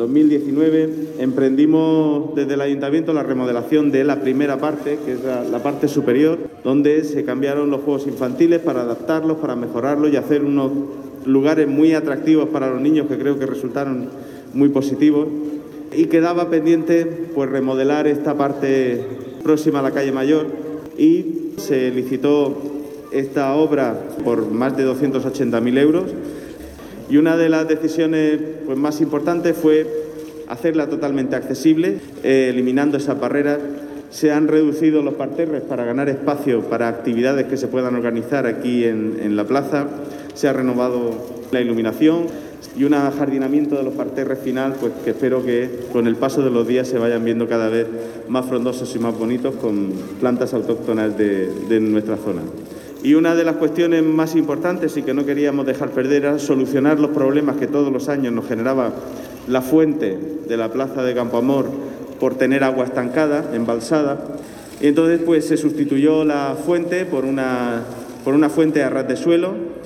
2019 emprendimos desde el Ayuntamiento la remodelación de la primera parte, que es la parte superior, donde se cambiaron los juegos infantiles para adaptarlos, para mejorarlos y hacer unos lugares muy atractivos para los niños que creo que resultaron muy positivos. Y quedaba pendiente pues remodelar esta parte próxima a la calle Mayor y se licitó esta obra por más de 280.000 euros. Y una de las decisiones pues, más importantes fue hacerla totalmente accesible, eliminando esas barreras. Se han reducido los parterres para ganar espacio para actividades que se puedan organizar aquí en la plaza. Se ha renovado la iluminación y un ajardinamiento de los parterres final, pues que espero que con el paso de los días se vayan viendo cada vez más frondosos y más bonitos con plantas autóctonas de nuestra zona. Y una de las cuestiones más importantes y que no queríamos dejar perder era solucionar los problemas que todos los años nos generaba la fuente de la plaza de Campoamor por tener agua estancada, embalsada. Y entonces pues se sustituyó la fuente por una fuente a ras de suelo.